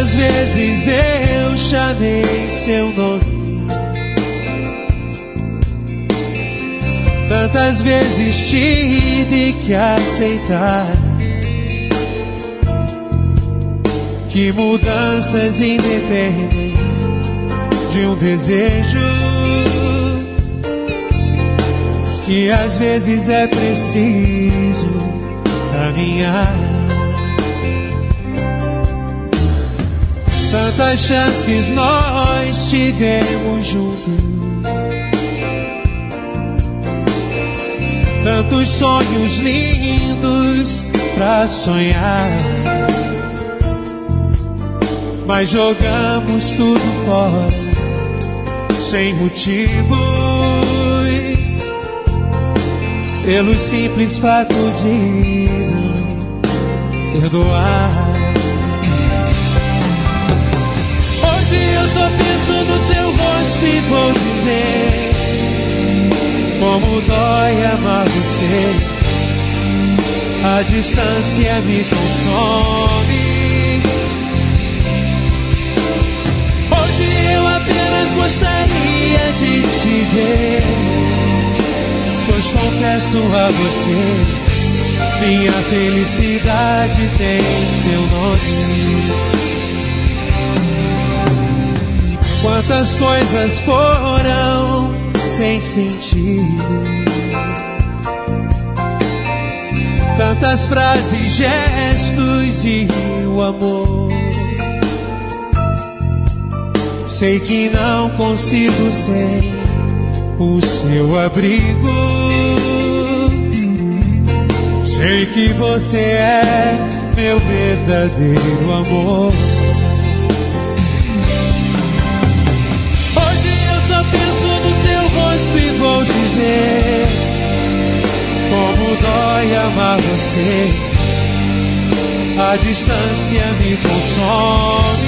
Tantas vezes eu chamei seu nome, tantas vezes tive que aceitar que mudanças independem de um desejo, que às vezes é preciso caminhar. Tantas chances nós tivemos juntos, tantos sonhos lindos pra sonhar, mas jogamos tudo fora sem motivos, pelo simples fato de não perdoar. Eu só penso no seu rosto e vou dizer como dói amar você. A distância me consome. Hoje eu apenas gostaria de te ver, pois confesso a você, minha felicidade tem seu nome. Quantas coisas foram sem sentido, tantas frases, gestos e o amor. Sei que não consigo sem o seu abrigo. Sei que você é meu verdadeiro amor. E vou dizer como dói amar você. A distância me consome.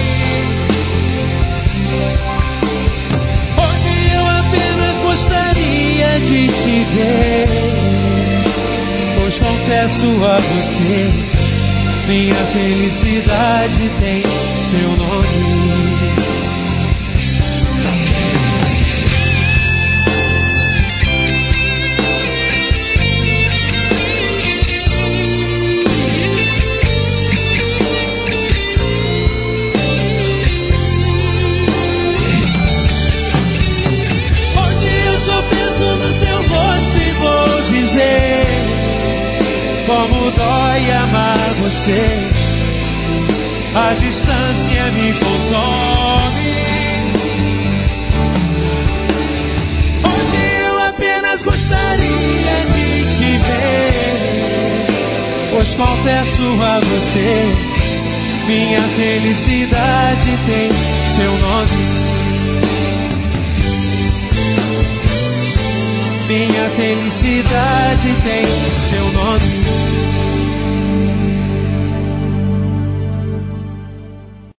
Hoje eu apenas gostaria de te ver, pois confesso a você, minha felicidade tem seu nome. Como dói amar você, a distância me consome. Hoje eu apenas gostaria de te ver, pois confesso a você, minha felicidade tem seu nome. Minha felicidade tem seu nome.